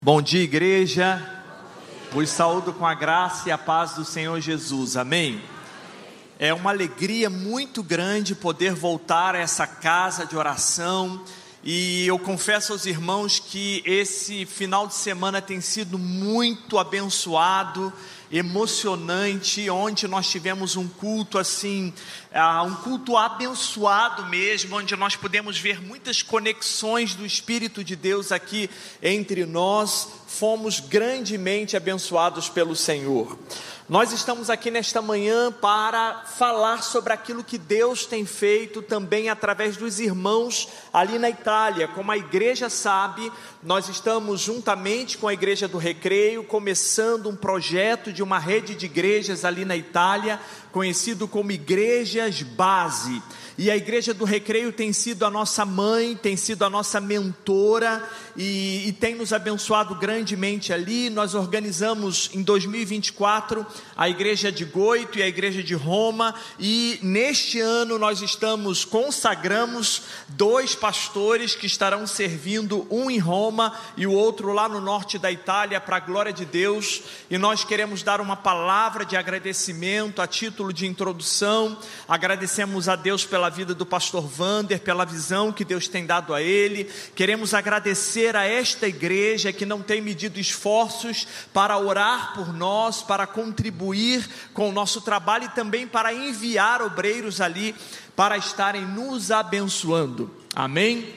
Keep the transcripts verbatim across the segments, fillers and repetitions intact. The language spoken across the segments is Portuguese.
Bom dia, igreja. Vos saúdo com a graça e a paz do Senhor Jesus, amém? É uma alegria muito grande poder voltar a essa casa de oração. E eu confesso aos irmãos que esse final de semana tem sido muito abençoado, emocionante, onde nós tivemos um culto assim, uh, um culto abençoado mesmo, onde nós pudemos ver muitas conexões do Espírito de Deus aqui entre nós. Fomos grandemente abençoados pelo Senhor. Nós estamos aqui nesta manhã para falar sobre aquilo que Deus tem feito também através dos irmãos ali na Itália. Como a igreja sabe, nós estamos juntamente com a Igreja do Recreio começando um projeto de uma rede de igrejas ali na Itália, conhecido como Igrejas Base. E a Igreja do Recreio tem sido a nossa mãe, tem sido a nossa mentora e, e tem nos abençoado grandemente ali. Nós organizamos em dois mil e vinte e quatro a Igreja de Goito e a Igreja de Roma, e neste ano nós estamos, consagramos dois pastores que estarão servindo, um em Roma e o outro lá no norte da Itália, para a glória de Deus. E nós queremos dar uma palavra de agradecimento a título de introdução. Agradecemos a Deus pela vida do pastor Vander, pela visão que Deus tem dado a ele. Queremos agradecer a esta igreja que não tem medido esforços para orar por nós, para contribuir com o nosso trabalho e também para enviar obreiros ali para estarem nos abençoando, amém?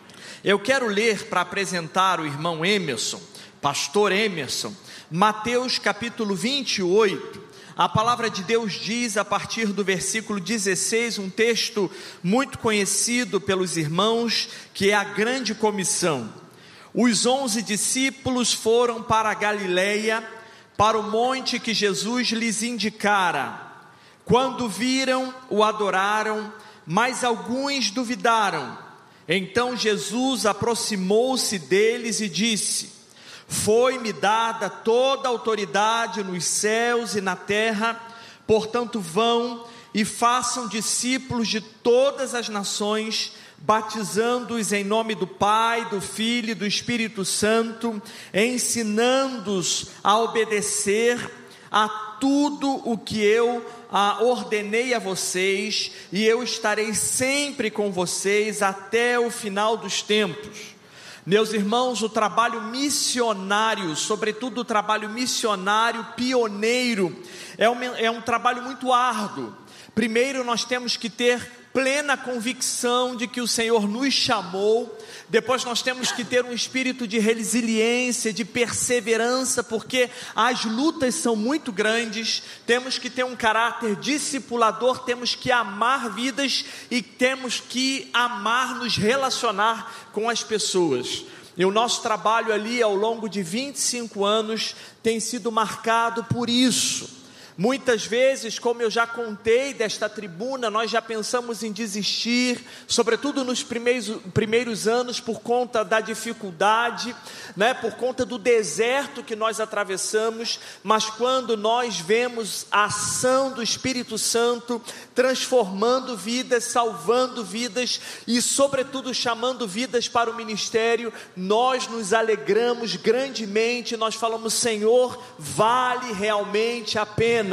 Eu quero ler para apresentar o irmão Emerson, pastor Emerson, Mateus capítulo vinte e oito. A palavra de Deus diz a partir do versículo dezesseis, um texto muito conhecido pelos irmãos, que é a grande comissão. Os onze discípulos foram para a Galileia, para o monte que Jesus lhes indicara. Quando viram, o adoraram, mas alguns duvidaram. Então Jesus aproximou-se deles e disse: foi-me dada toda a autoridade nos céus e na terra, portanto vão e façam discípulos de todas as nações, batizando-os em nome do Pai, do Filho e do Espírito Santo, ensinando-os a obedecer a tudo o que eu a, ordenei a vocês, e eu estarei sempre com vocês até o final dos tempos. Meus irmãos, o trabalho missionário, sobretudo o trabalho missionário pioneiro, é um, é um trabalho muito árduo. Primeiro nós temos que ter plena convicção de que o Senhor nos chamou. Depois nós temos que ter um espírito de resiliência, de perseverança, porque as lutas são muito grandes. Temos que ter um caráter discipulador, temos que amar vidas e temos que amar nos relacionar com as pessoas. E o nosso trabalho ali ao longo de vinte e cinco anos tem sido marcado por isso. Muitas vezes, como eu já contei desta tribuna, nós já pensamos em desistir, sobretudo nos primeiros, primeiros anos, por conta da dificuldade, né, por conta do deserto que nós atravessamos. Mas quando nós vemos a ação do Espírito Santo transformando vidas, salvando vidas e sobretudo chamando vidas para o ministério, nós nos alegramos grandemente. Nós falamos: Senhor, vale realmente a pena.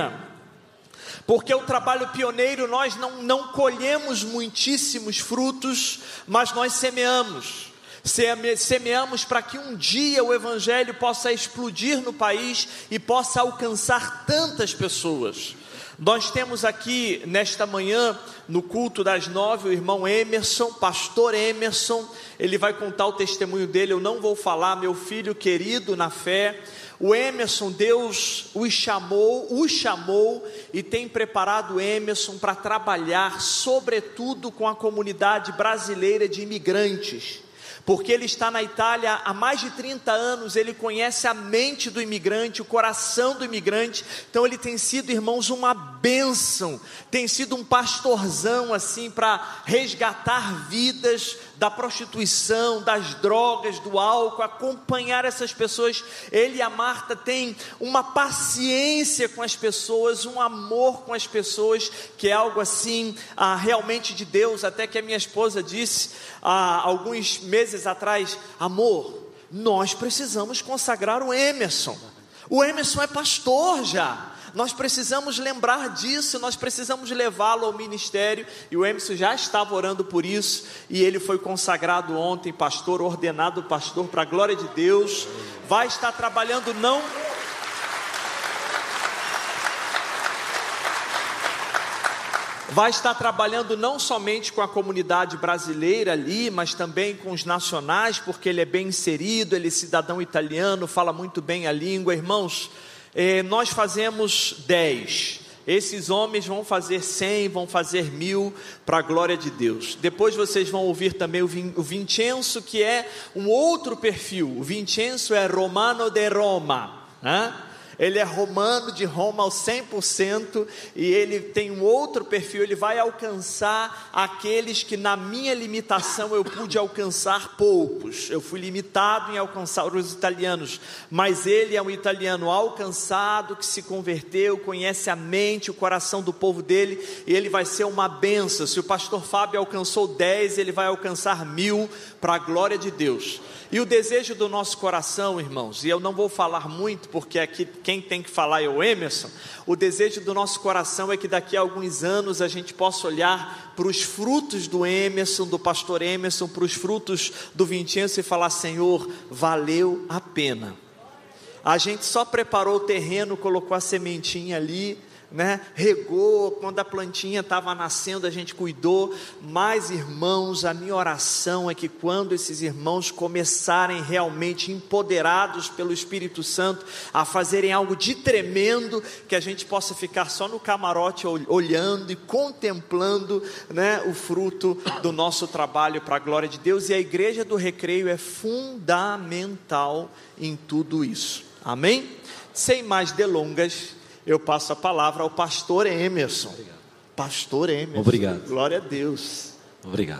Porque o trabalho pioneiro, nós não, não colhemos muitíssimos frutos, mas nós semeamos, Seme, semeamos para que um dia o Evangelho possa explodir no país e possa alcançar tantas pessoas. Nós temos aqui nesta manhã, no culto das nove, o irmão Emerson, pastor Emerson. Ele vai contar o testemunho dele, eu não vou falar, meu filho querido na fé. O Emerson, Deus os chamou, os chamou e tem preparado o Emerson para trabalhar sobretudo com a comunidade brasileira de imigrantes, porque ele está na Itália há mais de trinta anos, ele conhece a mente do imigrante, o coração do imigrante. Então ele tem sido, irmãos, uma bênção, tem sido um pastorzão assim, para resgatar vidas da prostituição, das drogas, do álcool, acompanhar essas pessoas. Ele e a Marta têm uma paciência com as pessoas, um amor com as pessoas, que é algo assim, ah, realmente de Deus. Até que a minha esposa disse, há alguns meses atrás: amor, nós precisamos consagrar o Emerson. O Emerson é pastor já. Nós precisamos lembrar disso, nós precisamos levá-lo ao ministério, e o Emerson já estava orando por isso, e ele foi consagrado ontem, pastor, ordenado pastor, para a glória de Deus, vai estar trabalhando não... Vai estar trabalhando não somente com a comunidade brasileira ali, mas também com os nacionais, porque ele é bem inserido, ele é cidadão italiano, fala muito bem a língua. Irmãos, eh, nós fazemos dez, esses homens vão fazer cem, vão fazer mil, para a glória de Deus. Depois vocês vão ouvir também o, Vin, o Vincenzo, que é um outro perfil. O Vincenzo é romano de Roma, né? Ele é romano de Roma ao cem por cento, e ele tem um outro perfil, ele vai alcançar aqueles que na minha limitação eu pude alcançar poucos. Eu fui limitado em alcançar os italianos, mas ele é um italiano alcançado, que se converteu, conhece a mente, o coração do povo dele, e ele vai ser uma bênção. Se o pastor Fábio alcançou dez, ele vai alcançar mil, para a glória de Deus. E o desejo do nosso coração, irmãos, e eu não vou falar muito, porque aqui quem tem que falar é o Emerson. O desejo do nosso coração é que daqui a alguns anos a gente possa olhar para os frutos do Emerson, do pastor Emerson, para os frutos do Vincenzo e falar: Senhor, valeu a pena. A gente só preparou o terreno, colocou a sementinha ali, né? Regou, quando a plantinha estava nascendo a gente cuidou, mas irmãos, a minha oração é que quando esses irmãos começarem realmente empoderados pelo Espírito Santo a fazerem algo de tremendo, que a gente possa ficar só no camarote olhando e contemplando, né, o fruto do nosso trabalho para a glória de Deus. E a igreja do Recreio é fundamental em tudo isso, amém? Sem mais delongas, eu passo a palavra ao pastor Emerson. Obrigado. Pastor Emerson. Obrigado. Glória a Deus. Obrigado.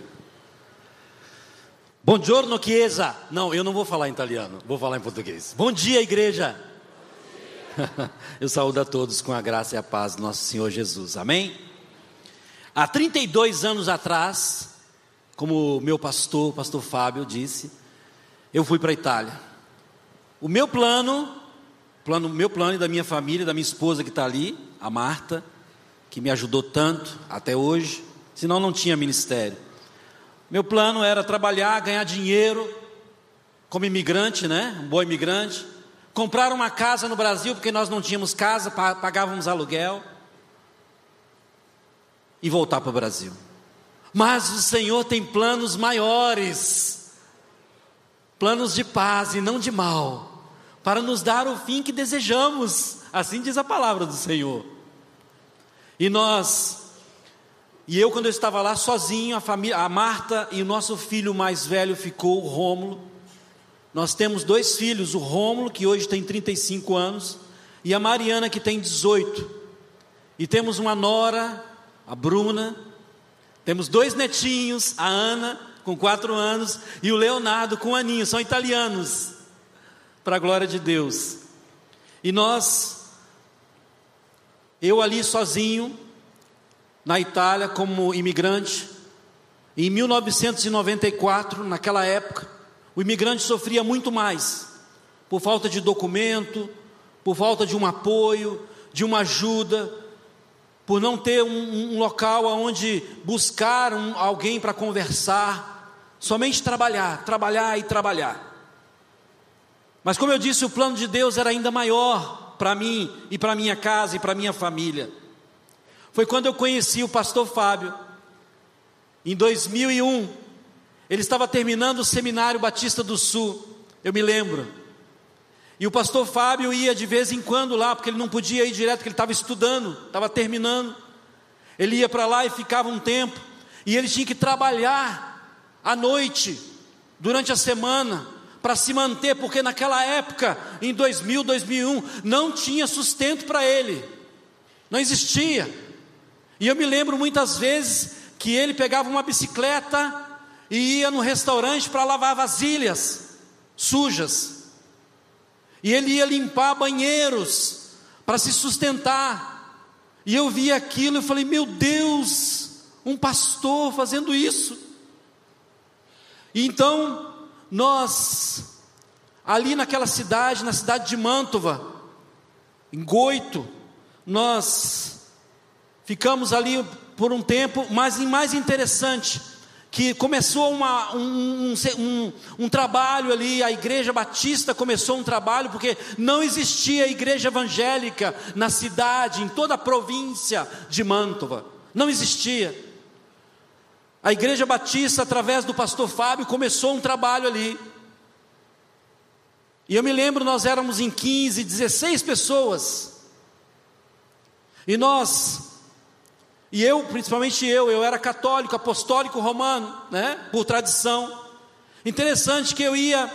Buongiorno, chiesa. Não, eu não vou falar em italiano, vou falar em português. Bom dia, igreja. Bom dia. Eu saúdo a todos com a graça e a paz do nosso Senhor Jesus. Amém? Há trinta e dois anos atrás, como o meu pastor, o pastor Fábio disse, eu fui para a Itália. O meu plano... Plano, meu plano e da minha família, da minha esposa que está ali, a Marta, que me ajudou tanto até hoje, senão não tinha ministério. Meu plano era trabalhar, ganhar dinheiro, como imigrante, né? Um bom imigrante, comprar uma casa no Brasil, porque nós não tínhamos casa, pagávamos aluguel, e voltar para o Brasil. Mas o Senhor tem planos maiores, planos de paz e não de mal, para nos dar o fim que desejamos, assim diz a palavra do Senhor. E nós, e eu quando eu estava lá sozinho, a família, a Marta e o nosso filho mais velho ficou, o Rômulo. Nós temos dois filhos, o Rômulo, que hoje tem trinta e cinco anos, e a Mariana, que tem dezoito. E temos uma nora, a Bruna, temos dois netinhos, a Ana, com quatro anos, e o Leonardo, com um aninho, são italianos, para a glória de Deus. E nós, eu ali sozinho, na Itália, como imigrante, em mil novecentos e noventa e quatro, naquela época, o imigrante sofria muito mais, por falta de documento, por falta de um apoio, de uma ajuda, por não ter um, um local onde buscar um, alguém para conversar, somente trabalhar, trabalhar e trabalhar. Mas como eu disse, o plano de Deus era ainda maior para mim e para minha casa e para minha família. Foi quando eu conheci o pastor Fábio, em dois mil e um, ele estava terminando o Seminário Batista do Sul, eu me lembro, e o pastor Fábio ia de vez em quando lá, porque ele não podia ir direto, porque ele estava estudando, estava terminando, ele ia para lá e ficava um tempo, e ele tinha que trabalhar à noite, durante a semana, para se manter, porque naquela época, em dois mil, dois mil e um, não tinha sustento para ele, não existia. E eu me lembro muitas vezes que ele pegava uma bicicleta e ia no restaurante para lavar vasilhas sujas, e ele ia limpar banheiros para se sustentar. E eu vi aquilo e falei: meu Deus, um pastor fazendo isso. E então nós ali naquela cidade, na cidade de Mantova, em Goito, nós ficamos ali por um tempo, mas o mais interessante, que começou uma, um, um, um, um trabalho ali, a igreja batista começou um trabalho, porque não existia igreja evangélica na cidade, em toda a província de Mantova, não existia. A igreja batista, através do pastor Fábio, começou um trabalho ali, e eu me lembro, nós éramos em quinze, dezesseis pessoas, e nós... E eu, principalmente eu, eu era católico, apostólico romano, né, por tradição. Interessante que eu ia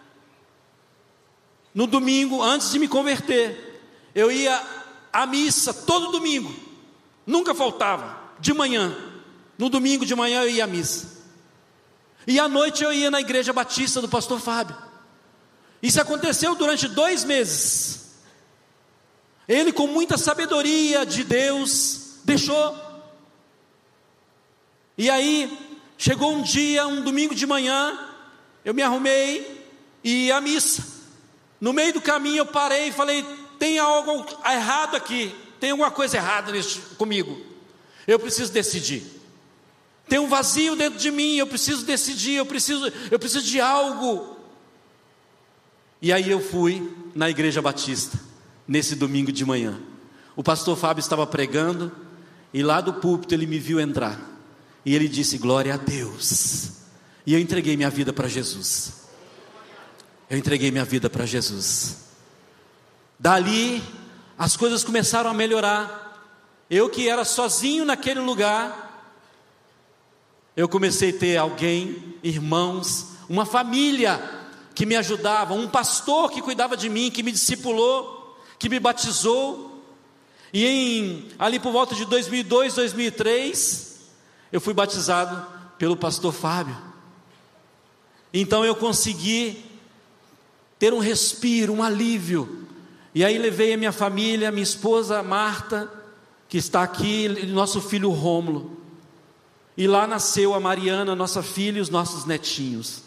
no domingo, antes de me converter, eu ia à missa todo domingo, nunca faltava, de manhã. No domingo de manhã eu ia à missa, e à noite eu ia na igreja batista do pastor Fábio. Isso aconteceu durante dois meses. Ele, com muita sabedoria de Deus, deixou. E aí, chegou um dia, um domingo de manhã, eu me arrumei e ia à missa. No meio do caminho eu parei e falei, tem algo errado aqui, tem alguma coisa errada nesse, comigo, eu preciso decidir, tem um vazio dentro de mim, eu preciso decidir, eu preciso, eu preciso de algo. E aí eu fui na igreja batista, nesse domingo de manhã. O pastor Fábio estava pregando, e lá do púlpito ele me viu entrar, e ele disse, glória a Deus. E eu entreguei minha vida para Jesus. Eu entreguei minha vida para Jesus. Dali, as coisas começaram a melhorar. Eu que era sozinho naquele lugar, eu comecei a ter alguém, irmãos, uma família que me ajudava, um pastor que cuidava de mim, que me discipulou, que me batizou. E em, ali por volta de dois mil e dois, dois mil e três, eu fui batizado pelo pastor Fábio. Então eu consegui ter um respiro, um alívio. E aí levei a minha família, minha esposa Marta, que está aqui, e nosso filho Rômulo. E lá nasceu a Mariana, nossa filha, e os nossos netinhos.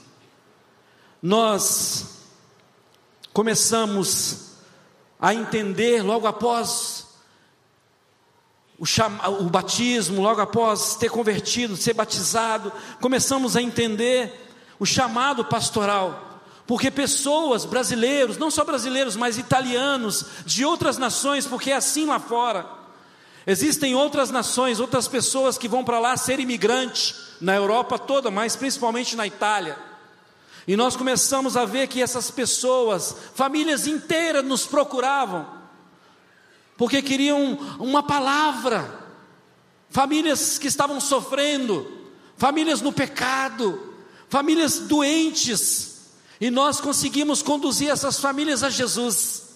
Nós começamos a entender logo após O, chama, o batismo, logo após ter convertido, ser batizado, começamos a entender o chamado pastoral, porque pessoas, brasileiros, não só brasileiros, mas italianos, de outras nações, porque é assim lá fora, existem outras nações, outras pessoas que vão para lá ser imigrantes, na Europa toda, mas principalmente na Itália, e nós começamos a ver que essas pessoas, famílias inteiras nos procuravam, porque queriam uma palavra, famílias que estavam sofrendo, famílias no pecado, famílias doentes, e nós conseguimos conduzir essas famílias a Jesus.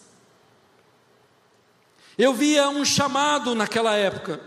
Eu via um chamado naquela época,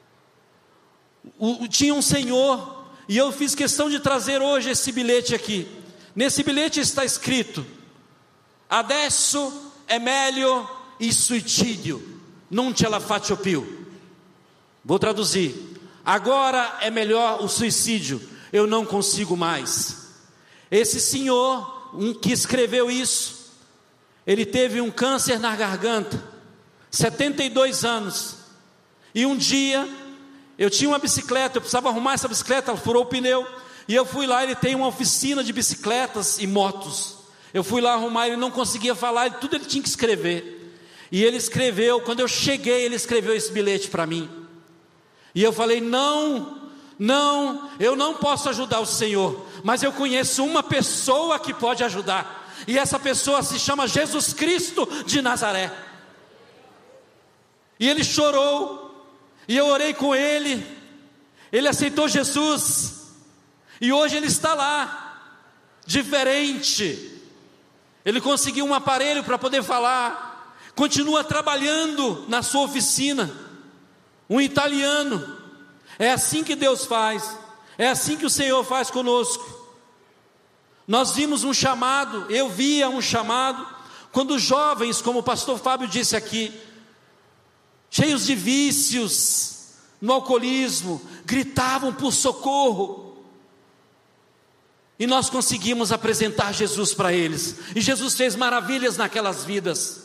o, tinha um senhor, e eu fiz questão de trazer hoje esse bilhete aqui. Nesse bilhete está escrito, adesso è meglio il suicidio, non ce la faccio più. Vou traduzir, agora é melhor o suicídio, eu não consigo mais. Esse senhor um, que escreveu isso, ele teve um câncer na garganta, setenta e dois anos, e um dia, eu tinha uma bicicleta, eu precisava arrumar essa bicicleta, ela furou o pneu, e eu fui lá, ele tem uma oficina de bicicletas e motos, eu fui lá arrumar, ele não conseguia falar, tudo ele tinha que escrever, e ele escreveu, quando eu cheguei, ele escreveu esse bilhete para mim, e eu falei, não, não, eu não posso ajudar o Senhor, mas eu conheço uma pessoa que pode ajudar, e essa pessoa se chama Jesus Cristo de Nazaré. E ele chorou, e eu orei com ele, ele aceitou Jesus, e hoje ele está lá, diferente, ele conseguiu um aparelho para poder falar, continua trabalhando na sua oficina, um italiano. É assim que Deus faz, é assim que o Senhor faz conosco. Nós vimos um chamado, eu via um chamado, quando jovens, como o pastor Fábio disse aqui, cheios de vícios, no alcoolismo, gritavam por socorro, E nós conseguimos apresentar Jesus para eles. E Jesus fez maravilhas naquelas vidas.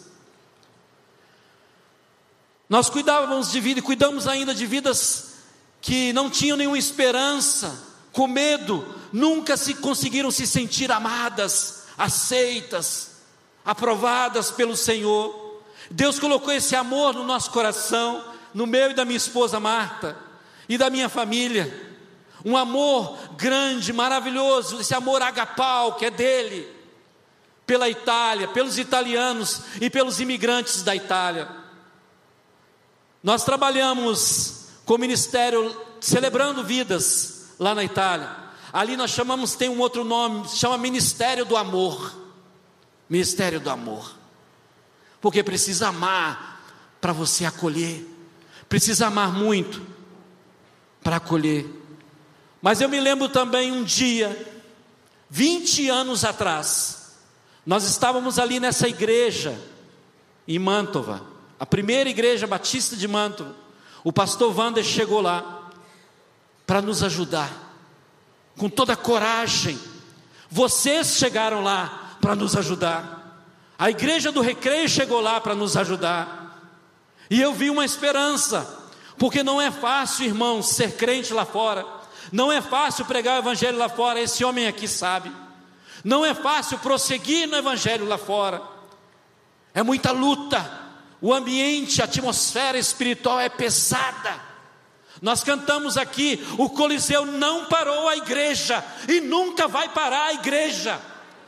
Nós cuidávamos de vida e cuidamos ainda de vidas que não tinham nenhuma esperança, com medo, nunca se conseguiram se sentir amadas, aceitas, aprovadas pelo Senhor. Deus colocou esse amor no nosso coração, no meu e da minha esposa Marta, e da minha família. Um amor grande, maravilhoso, esse amor agapau que é dele, pela Itália, pelos italianos e pelos imigrantes da Itália. Nós trabalhamos com o ministério Celebrando Vidas lá na Itália. Ali nós chamamos, tem um outro nome, se chama Ministério do Amor. Ministério do Amor. Porque precisa amar para você acolher. Precisa amar muito para acolher. Mas eu me lembro também um dia, vinte anos atrás, nós estávamos ali nessa igreja em Mantova, a primeira igreja batista de Mantova. O pastor Wander chegou lá para nos ajudar, com toda a coragem. Vocês chegaram lá para nos ajudar. A igreja do Recreio chegou lá para nos ajudar. E eu vi uma esperança, porque não é fácil, irmãos, ser crente lá fora. Não é fácil pregar o evangelho lá fora. Esse homem aqui sabe. Não é fácil prosseguir no evangelho lá fora. É muita luta. O ambiente, a atmosfera espiritual é pesada. Nós cantamos aqui, o Coliseu não parou a igreja e nunca vai parar a igreja.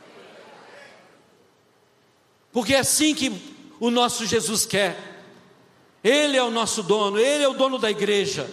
Porque é assim que o nosso Jesus quer. Ele é o nosso dono, Ele é o dono da igreja.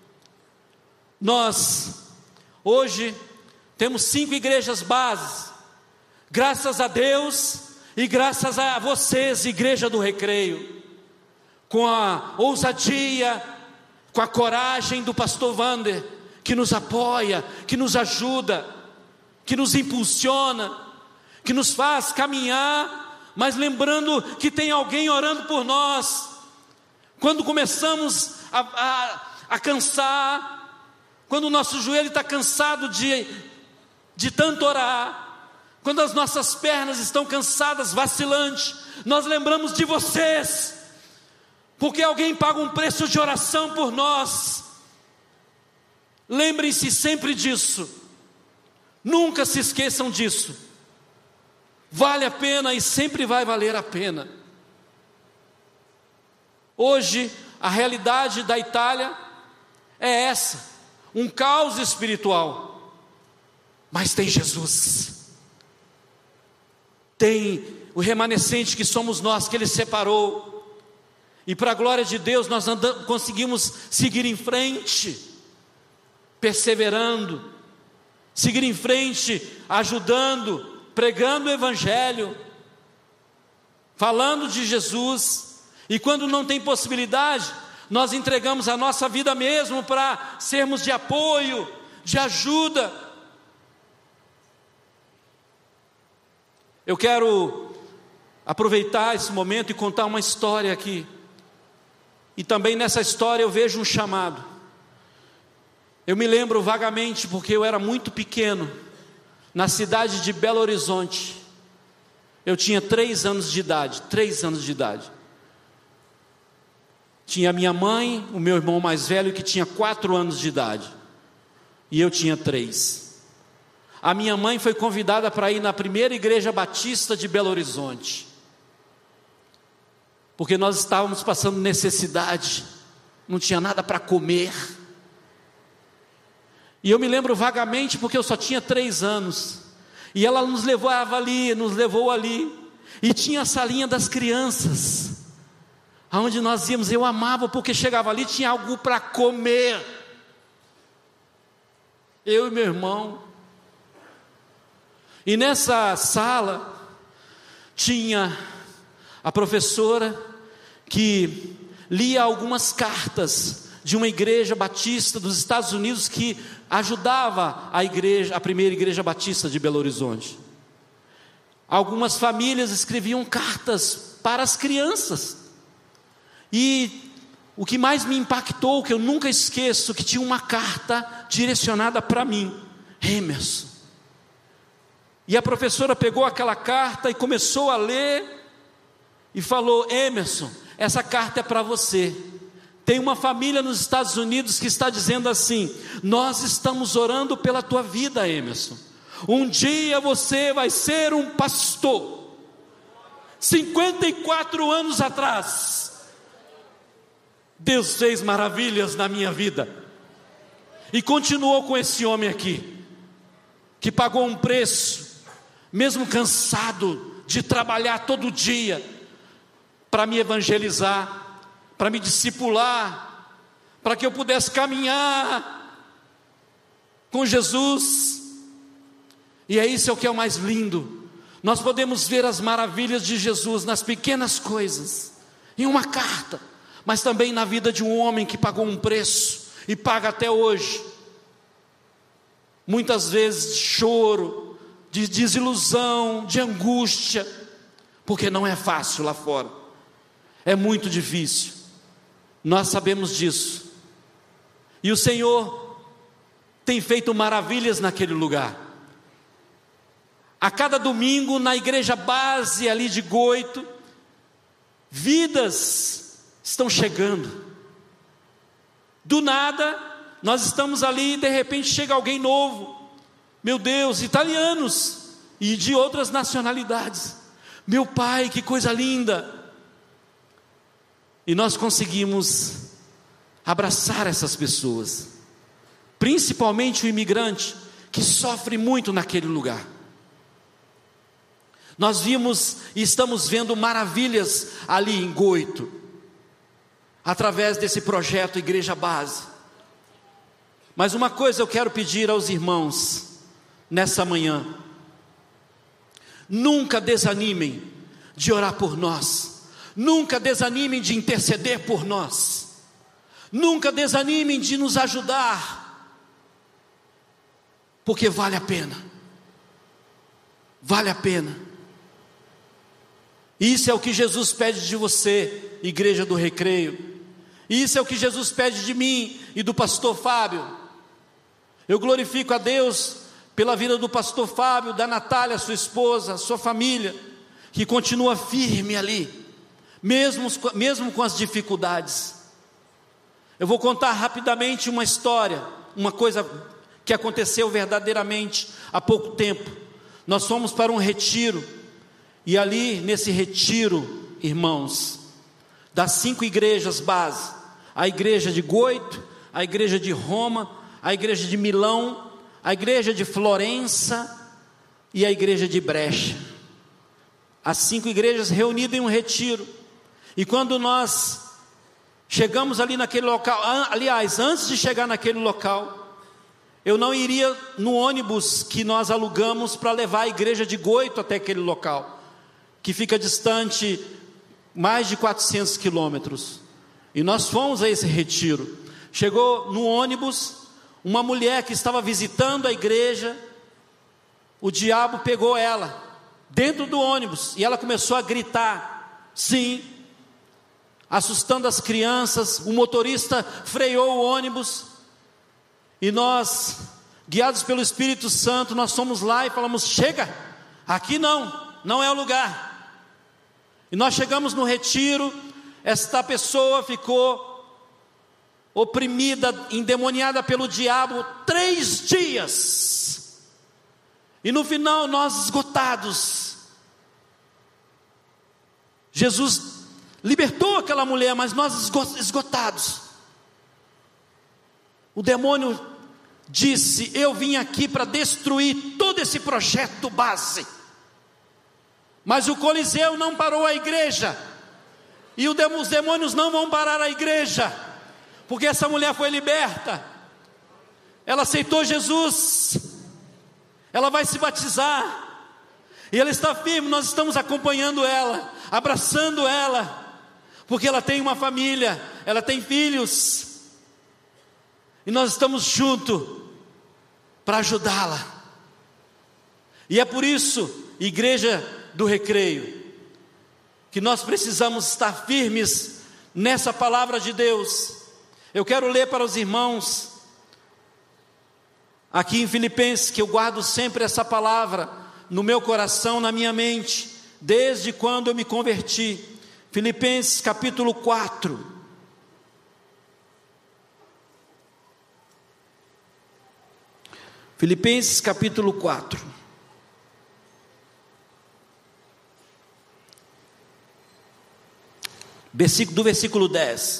Nós, hoje, temos cinco igrejas bases, graças a Deus e graças a vocês, Igreja do Recreio, com a ousadia, com a coragem do pastor Wander, que nos apoia, que nos ajuda, que nos impulsiona, que nos faz caminhar, mas lembrando que tem alguém orando por nós. Quando começamos a, a, a cansar, quando o nosso joelho está cansado de, de tanto orar, quando as nossas pernas estão cansadas, vacilantes, nós lembramos de vocês, porque alguém paga um preço de oração por nós. Lembrem-se sempre disso, nunca se esqueçam disso. Vale a pena e sempre vai valer a pena. Hoje, a realidade da Itália é essa. Um caos espiritual, mas tem Jesus, tem o remanescente que somos nós, que Ele separou, e para a glória de Deus nós andamos, conseguimos seguir em frente, perseverando, seguir em frente, ajudando, pregando o Evangelho, falando de Jesus, e quando não tem possibilidade, nós entregamos a nossa vida mesmo para sermos de apoio, de ajuda. Eu quero aproveitar esse momento e contar uma história aqui. E também nessa história eu vejo um chamado. Eu me lembro vagamente, porque eu era muito pequeno, na cidade de Belo Horizonte. Eu tinha três anos de idade, três anos de idade. Tinha a minha mãe, o meu irmão mais velho, que tinha quatro anos de idade, e eu tinha três. A minha mãe foi convidada para ir na primeira igreja batista de Belo Horizonte, porque nós estávamos passando necessidade, não tinha nada para comer. E eu me lembro vagamente, porque eu só tinha três anos, e ela nos levava ali, nos levou ali, e tinha a salinha das crianças, aonde nós íamos. Eu amava, porque chegava ali, tinha algo para comer, eu e meu irmão. E nessa sala tinha a professora que lia algumas cartas de uma igreja batista dos Estados Unidos, que ajudava a igreja, a primeira igreja batista de Belo Horizonte. Algumas famílias escreviam cartas para as crianças. E o que mais me impactou, que eu nunca esqueço, que tinha uma carta direcionada para mim: Emerson, E a professora pegou aquela carta e começou a ler e falou: Emerson, essa carta é para você. Tem uma família nos Estados Unidos que está dizendo assim: nós estamos orando pela tua vida, Emerson. Um dia você vai ser um pastor. cinquenta e quatro anos atrás, Deus fez maravilhas na minha vida. E continuou com esse homem aqui, que pagou um preço, mesmo cansado de trabalhar todo dia, para me evangelizar, para me discipular, para que eu pudesse caminhar com Jesus. E é isso que é o mais lindo. Nós podemos ver as maravilhas de Jesus nas pequenas coisas, em uma carta, mas também na vida de um homem que pagou um preço e paga até hoje. Muitas vezes de choro, de desilusão, de angústia, porque não é fácil lá fora, é muito difícil, nós sabemos disso. E o Senhor tem feito maravilhas naquele lugar. A cada domingo na igreja base ali de Goito, vidas estão chegando. Do nada, nós estamos ali e de repente chega alguém novo. Meu Deus, italianos e de outras nacionalidades. Meu Pai, que coisa linda! E nós conseguimos abraçar essas pessoas, principalmente o imigrante que sofre muito naquele lugar. Nós vimos e estamos vendo maravilhas ali em Goito, através desse projeto Igreja Base. Mas uma coisa eu quero pedir aos irmãos nessa manhã: nunca desanimem de orar por nós, nunca desanimem de interceder por nós, nunca desanimem de nos ajudar, porque vale a pena, vale a pena. Isso é o que Jesus pede de você, Igreja do Recreio. Isso é o que Jesus pede de mim e do pastor Fábio. Eu glorifico a Deus pela vida do pastor Fábio, da Natália, sua esposa, sua família, que continua firme ali, mesmo, mesmo com as dificuldades. Eu vou contar rapidamente uma história, uma coisa que aconteceu verdadeiramente há pouco tempo. Nós fomos para um retiro, e ali nesse retiro, irmãos, das cinco igrejas base, a igreja de Goito, a igreja de Roma, a igreja de Milão, a igreja de Florença e a igreja de Brecha. As cinco igrejas reunidas em um retiro. E quando nós chegamos ali naquele local, aliás, antes de chegar naquele local, eu não iria no ônibus que nós alugamos para levar a igreja de Goito até aquele local, que fica distante mais de quatrocentos quilômetros. E nós fomos a esse retiro. Chegou no ônibus uma mulher que estava visitando a igreja. O diabo pegou ela dentro do ônibus e ela começou a gritar, sim, assustando as crianças. O motorista freou o ônibus e nós, guiados pelo Espírito Santo, nós fomos lá e falamos: chega, aqui não, não é o lugar. E nós chegamos no retiro. Esta pessoa ficou oprimida, endemoniada pelo diabo três dias. E no final nós esgotados. Jesus libertou aquela mulher, mas nós esgotados. O demônio disse: eu vim aqui para destruir todo esse projeto base. Mas o Coliseu não parou a igreja, e os demônios não vão parar a igreja, porque essa mulher foi liberta, ela aceitou Jesus, ela vai se batizar, e ela está firme. Nós estamos acompanhando ela, abraçando ela, porque ela tem uma família, ela tem filhos, e nós estamos juntos para ajudá-la. E é por isso, Igreja do Recreio, que nós precisamos estar firmes nessa palavra de Deus. Eu quero ler para os irmãos aqui em Filipenses, que eu guardo sempre essa palavra no meu coração, na minha mente, desde quando eu me converti. Filipenses capítulo quatro. Filipenses capítulo quatro. Versículo, do versículo dez.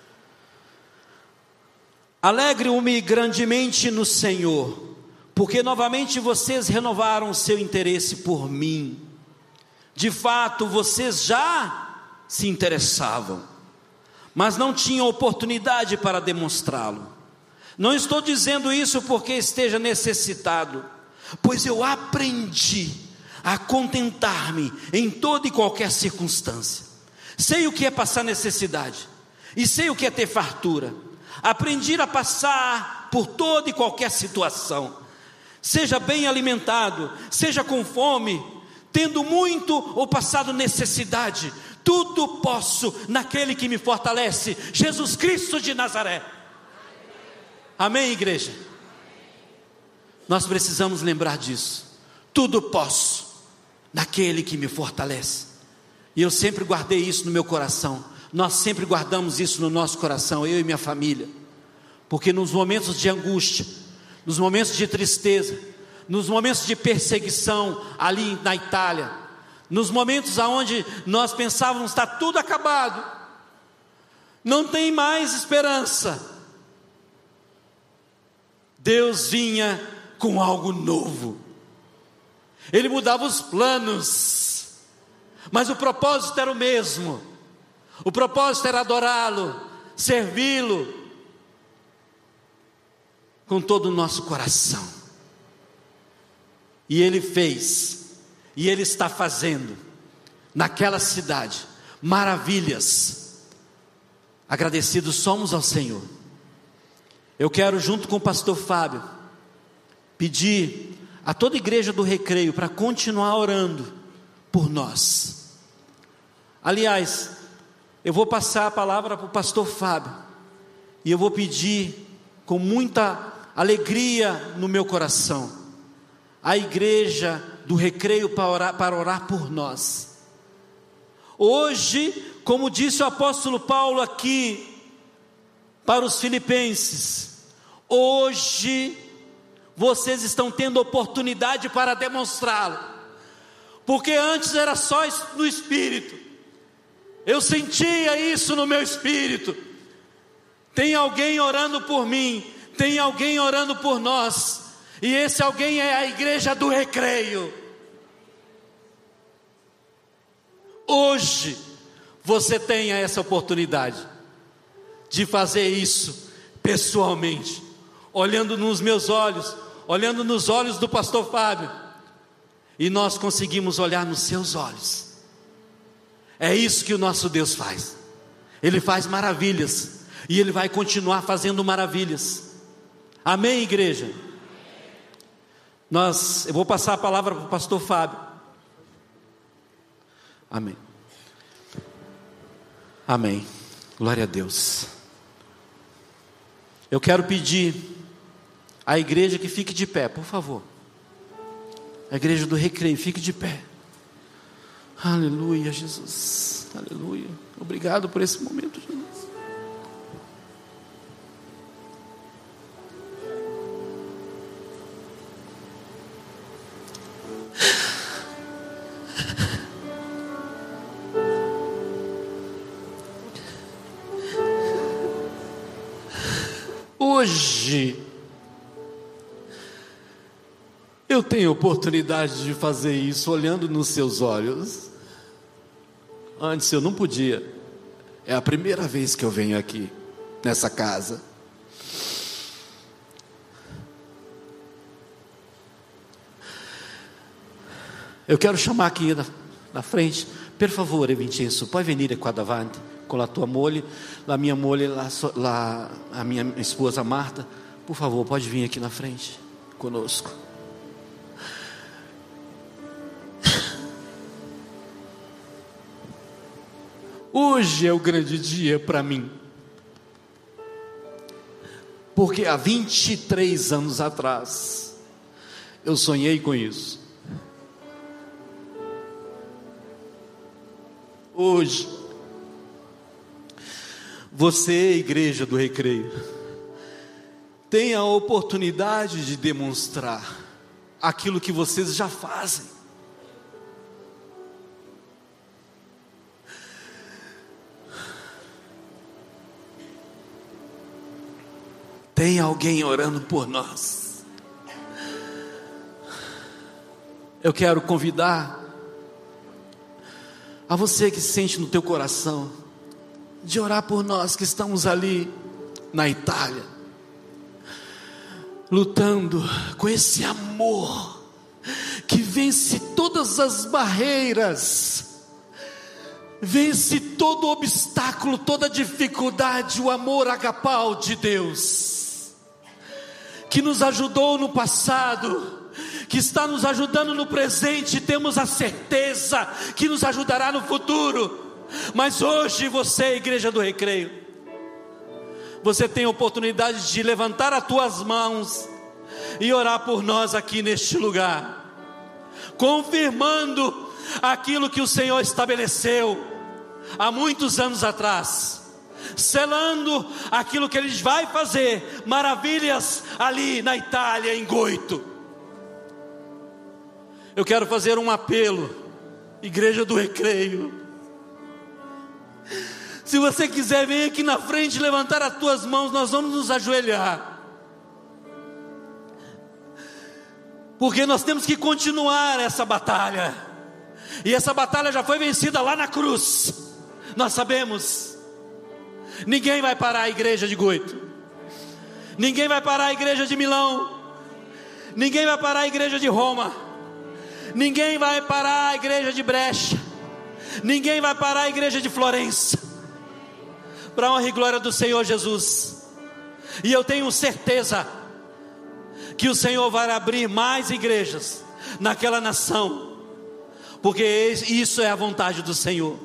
Alegro-me grandemente no Senhor, porque novamente vocês renovaram o seu interesse por mim. De fato, vocês já se interessavam, mas não tinham oportunidade para demonstrá-lo. Não estou dizendo isso porque esteja necessitado, pois eu aprendi a contentar-me em toda e qualquer circunstância. Sei o que é passar necessidade, e sei o que é ter fartura. Aprendi a passar por toda e qualquer situação, seja bem alimentado, seja com fome, tendo muito ou passado necessidade. Tudo posso naquele que me fortalece, Jesus Cristo de Nazaré. Amém, igreja? Nós precisamos lembrar disso. Tudo posso naquele que me fortalece. E eu sempre guardei isso no meu coração. Nós sempre guardamos isso no nosso coração, eu e minha família. Porque nos momentos de angústia, nos momentos de tristeza, nos momentos de perseguição ali na Itália, nos momentos onde nós pensávamos está tudo acabado, não tem mais esperança, Deus vinha com algo novo. Ele mudava os planos, mas o propósito era o mesmo. O propósito era adorá-lo, servi-lo com todo o nosso coração. E Ele fez, e Ele está fazendo naquela cidade maravilhas. Agradecidos somos ao Senhor. Eu quero, junto com o pastor Fábio, pedir a toda a igreja do Recreio para continuar orando por nós. Aliás, eu vou passar a palavra para o pastor Fábio, e eu vou pedir com muita alegria no meu coração, a igreja do Recreio para orar, para orar por nós. Hoje, como disse o apóstolo Paulo aqui para os filipenses, hoje vocês estão tendo oportunidade para demonstrá-lo, porque antes era só no espírito. Eu sentia isso no meu espírito. Tem alguém orando por mim, tem alguém orando por nós, e esse alguém é a igreja do Recreio. Hoje você tem essa oportunidade de fazer isso pessoalmente, olhando nos meus olhos, olhando nos olhos do pastor Fábio, e nós conseguimos olhar nos seus olhos. É isso que o nosso Deus faz. Ele faz maravilhas, e Ele vai continuar fazendo maravilhas. Amém, igreja? Nós, eu vou passar a palavra para o pastor Fábio. Amém. Amém. Glória a Deus. Eu quero pedir à igreja que fique de pé, por favor. A igreja do Recreio, fique de pé. Aleluia, Jesus. Aleluia. Obrigado por esse momento, Jesus. Hoje eu tenho oportunidade de fazer isso olhando nos seus olhos. Antes eu não podia. É a primeira vez que eu venho aqui nessa casa. Eu quero chamar aqui na, na frente, per favore Vincenzo, puoi venire qua davanti con la tua moglie, la mia moglie, la, la, a minha esposa Marta, por favor, pode vir aqui na frente conosco. Hoje é o grande dia para mim, porque há vinte e três anos atrás eu sonhei com isso. hoje, você, igreja do Recreio, tem a oportunidade de demonstrar aquilo que vocês já fazem. Tem alguém orando por nós. Eu quero convidar a você que sente no teu coração de orar por nós que estamos ali na Itália, lutando com esse amor que vence todas as barreiras, vence todo obstáculo, toda dificuldade, o amor agapau de Deus, que nos ajudou no passado, que está nos ajudando no presente, temos a certeza que nos ajudará no futuro. Mas hoje você, igreja do Recreio, você tem a oportunidade de levantar as tuas mãos e orar por nós aqui neste lugar, confirmando aquilo que o Senhor estabeleceu há muitos anos atrás, selando aquilo que Ele vai fazer, maravilhas ali na Itália, em Goito. Eu quero fazer um apelo, igreja do Recreio. Se você quiser, vem aqui na frente levantar as tuas mãos, nós vamos nos ajoelhar, porque nós temos que continuar essa batalha, e essa batalha já foi vencida lá na cruz, nós sabemos. Ninguém vai parar a igreja de Goito, ninguém vai parar a igreja de Milão, ninguém vai parar a igreja de Roma, ninguém vai parar a igreja de Brecha, ninguém vai parar a igreja de Florença, para a honra e glória do Senhor Jesus. E eu tenho certeza que o Senhor vai abrir mais igrejas naquela nação, porque isso é a vontade do Senhor.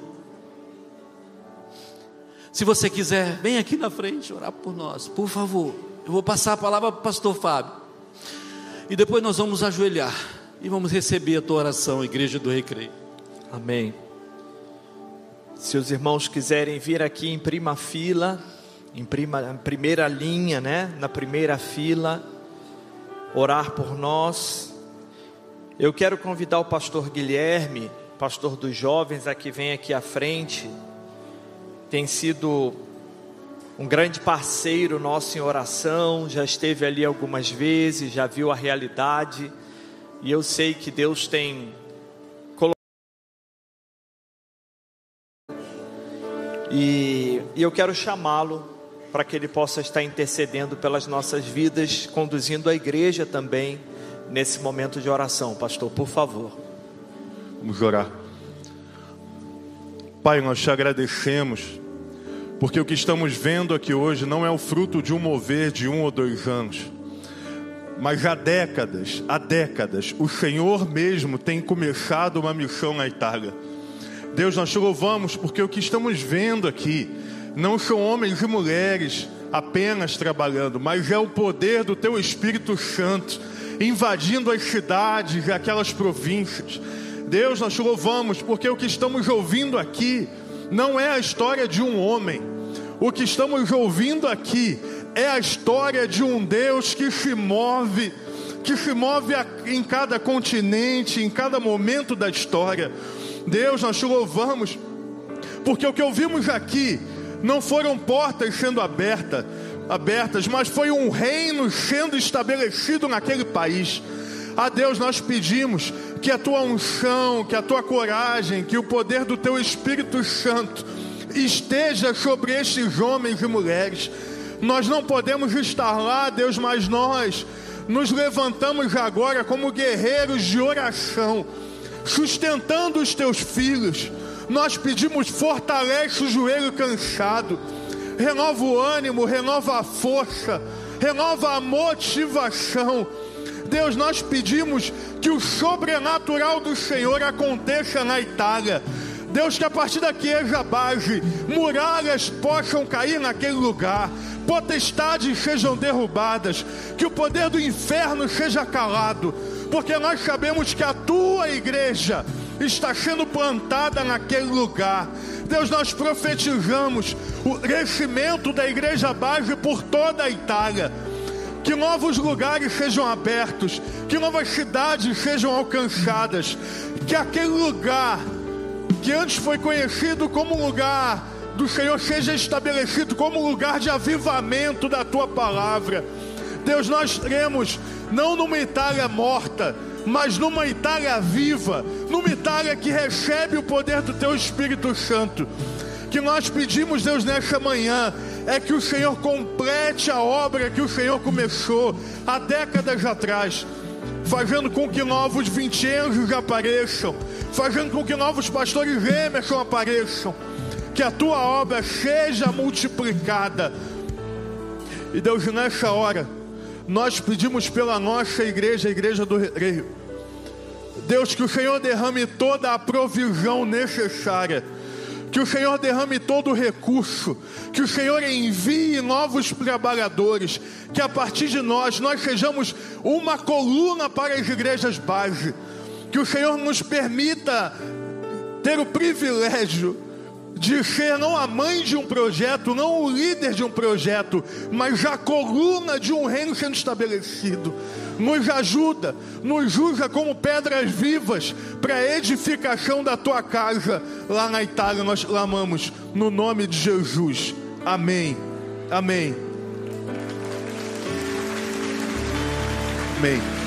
Se você quiser, vem aqui na frente orar por nós, por favor. Eu vou passar a palavra para o pastor Fábio, e depois nós vamos ajoelhar e vamos receber a tua oração, igreja do Recreio. Amém. Se os irmãos quiserem vir aqui em prima fila, em prima, em primeira linha, né? Na primeira fila, orar por nós. Eu quero convidar o pastor Guilherme, pastor dos jovens, a que vem aqui à frente. Tem sido um grande parceiro nosso em oração, já esteve ali algumas vezes, já viu a realidade, e eu sei que Deus tem E, e eu quero chamá-lo para que ele possa estar intercedendo pelas nossas vidas, conduzindo a igreja também nesse momento de oração. Pastor, por favor. Vamos orar. Pai, nós te agradecemos, porque o que estamos vendo aqui hoje não é o fruto de um mover de um ou dois anos, mas há décadas, há décadas, o Senhor mesmo tem começado uma missão na Itália. Deus, nós te louvamos porque o que estamos vendo aqui não são homens e mulheres apenas trabalhando, mas é o poder do teu Espírito Santo invadindo as cidades e aquelas províncias. Deus, nós te louvamos porque o que estamos ouvindo aqui não é a história de um homem. O que estamos ouvindo aqui é a história de um Deus que se move, que se move em cada continente, em cada momento da história. Deus, nós te louvamos, porque o que ouvimos aqui não foram portas sendo abertas, abertas, mas foi um reino sendo estabelecido naquele país. A Deus, nós pedimos que a tua unção, que a tua coragem, que o poder do teu Espírito Santo esteja sobre estes homens e mulheres. Nós não podemos estar lá, Deus, mas nós nos levantamos agora como guerreiros de oração, sustentando os teus filhos. Nós pedimos, fortalece o joelho cansado, renova o ânimo, renova a força, renova a motivação. Deus, nós pedimos que o sobrenatural do Senhor aconteça na Itália. Deus, que a partir daqui haja base, muralhas possam cair naquele lugar, potestades sejam derrubadas, que o poder do inferno seja calado, porque nós sabemos que a tua igreja está sendo plantada naquele lugar. Deus, nós profetizamos o crescimento da Igreja Base por toda a Itália. Que novos lugares sejam abertos, que novas cidades sejam alcançadas, que aquele lugar que antes foi conhecido como lugar do Senhor seja estabelecido como lugar de avivamento da Tua palavra. Deus, nós cremos não numa Itália morta, mas numa Itália viva, numa Itália que recebe o poder do Teu Espírito Santo. Que nós pedimos, Deus, nessa manhã, é que o Senhor complete a obra que o Senhor começou há décadas atrás, fazendo com que novos vinte anjos apareçam, fazendo com que novos pastores Emerson apareçam, que a Tua obra seja multiplicada. E Deus, nessa hora, nós pedimos pela nossa igreja, a Igreja do Recreio, Deus, que o Senhor derrame toda a provisão necessária, que o Senhor derrame todo o recurso, que o Senhor envie novos trabalhadores, que a partir de nós, nós sejamos uma coluna para as igrejas base, que o Senhor nos permita ter o privilégio de ser não a mãe de um projeto, não o líder de um projeto, mas a coluna de um reino sendo estabelecido. Nos ajuda, nos usa como pedras vivas para a edificação da Tua casa lá na Itália. Nós clamamos no nome de Jesus. Amém. Amém. Amém.